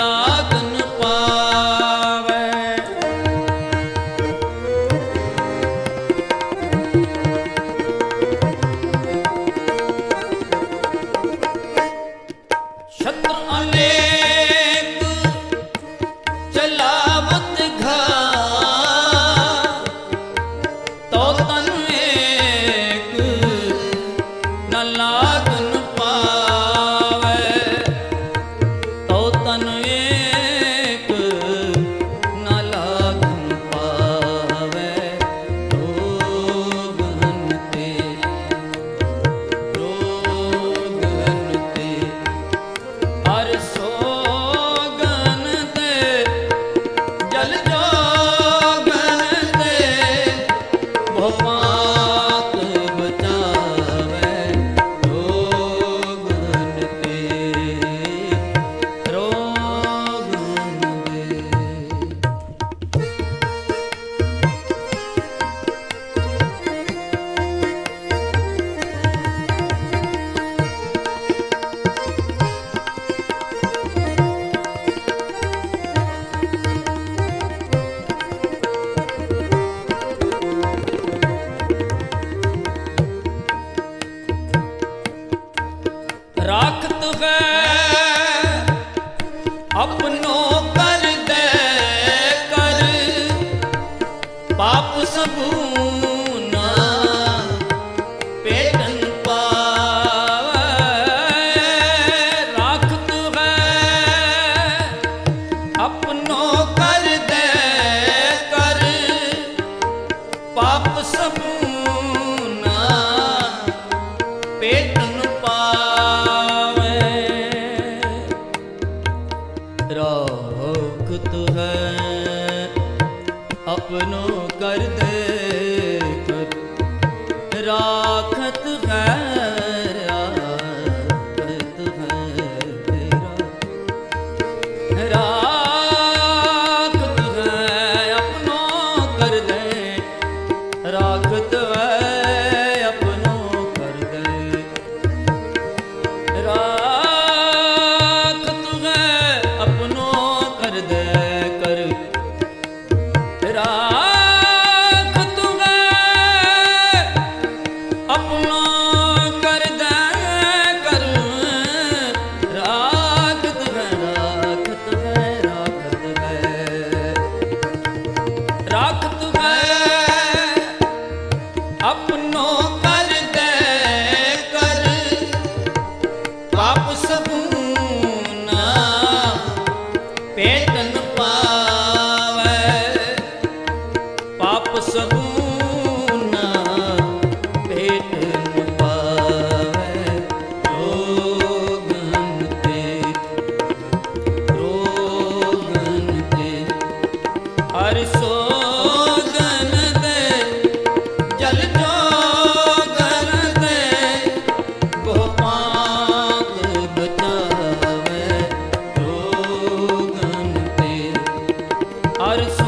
लागन पावे। शत्रु अनेक चलावत घात, तो तन एक न लागन पावे। तो तन एक न लागन पावे। रोग हनते हर सोगन ते जल जोगन ते भोपात बचावे। रोगन ते रोगन दे। राखत है अपनो कर दे कर, पाप सबूना पेटन पावे। राखत है अपनो कर दे कर, पाप सबूना पेटन पावे। राखत है अपनो कर दे कर, राखत है राखत है तेरा। राखत है अपनो कर दे, राखत है अपनो कर दे। राखत है अपनो कर दे कर, राखत है अपनो कर दे कर। राखत है राखत है राखत है राखत है अपनो कर दे कर, पाप सबूना पेटन पावे। पाप सबूना पेटन पावे। रोगन ते हर सोगन दे जल जोगन दे भोपात बचावे। रोगन ते हर